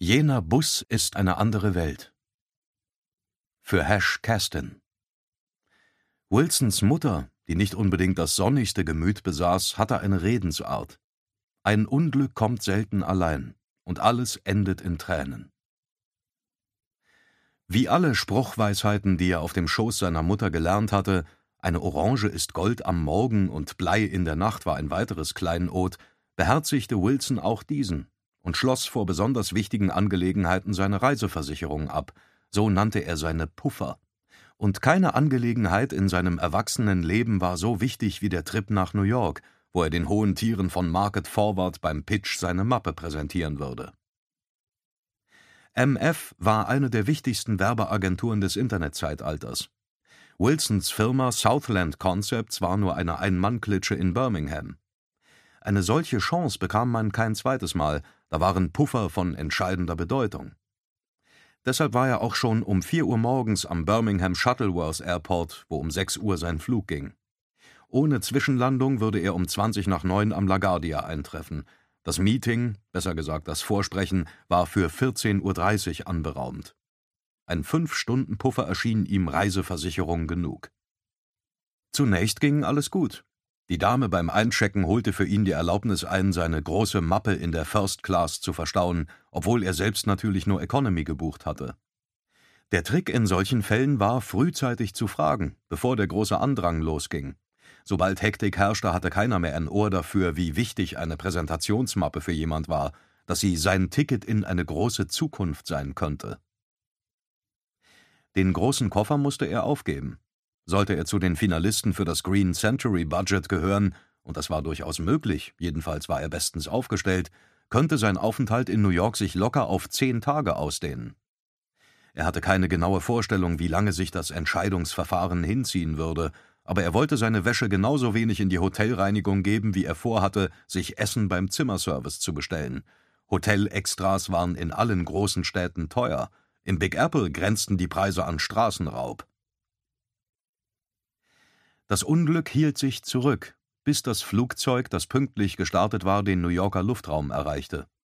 Jener Bus ist eine andere Welt. Für Hash Caston. Wilsons Mutter, die nicht unbedingt das sonnigste Gemüt besaß, hatte eine Redensart. Ein Unglück kommt selten allein, und alles endet in Tränen. Wie alle Spruchweisheiten, die er auf dem Schoß seiner Mutter gelernt hatte, eine Orange ist Gold am Morgen und Blei in der Nacht war ein weiteres Kleinod, beherzigte Wilson auch diesen und schloss vor besonders wichtigen Angelegenheiten seine Reiseversicherung ab, so nannte er seine Puffer. Und keine Angelegenheit in seinem erwachsenen Leben war so wichtig wie der Trip nach New York, wo er den hohen Tieren von Market Forward beim Pitch seine Mappe präsentieren würde. MF war eine der wichtigsten Werbeagenturen des Internetzeitalters. Wilsons Firma Southland Concepts war nur eine Ein-Mann-Klitsche in Birmingham. Eine solche Chance bekam man kein zweites Mal, da waren Puffer von entscheidender Bedeutung. Deshalb war er auch schon um 4 Uhr morgens am Birmingham Shuttleworth Airport, wo um 6 Uhr sein Flug ging. Ohne Zwischenlandung würde er um 8:20 am LaGuardia eintreffen. Das Meeting, besser gesagt das Vorsprechen, war für 14:30 Uhr anberaumt. Ein 5-Stunden-Puffer erschien ihm Reiseversicherung genug. Zunächst ging alles gut. Die Dame beim Einchecken holte für ihn die Erlaubnis ein, seine große Mappe in der First Class zu verstauen, obwohl er selbst natürlich nur Economy gebucht hatte. Der Trick in solchen Fällen war, frühzeitig zu fragen, bevor der große Andrang losging. Sobald Hektik herrschte, hatte keiner mehr ein Ohr dafür, wie wichtig eine Präsentationsmappe für jemand war, dass sie sein Ticket in eine große Zukunft sein könnte. Den großen Koffer musste er aufgeben. Sollte er zu den Finalisten für das Green Century Budget gehören, und das war durchaus möglich, jedenfalls war er bestens aufgestellt, könnte sein Aufenthalt in New York sich locker auf 10 Tage ausdehnen. Er hatte keine genaue Vorstellung, wie lange sich das Entscheidungsverfahren hinziehen würde, aber er wollte seine Wäsche genauso wenig in die Hotelreinigung geben, wie er vorhatte, sich Essen beim Zimmerservice zu bestellen. Hotelextras waren in allen großen Städten teuer. Im Big Apple grenzten die Preise an Straßenraub. Das Unglück hielt sich zurück, bis das Flugzeug, das pünktlich gestartet war, den New Yorker Luftraum erreichte.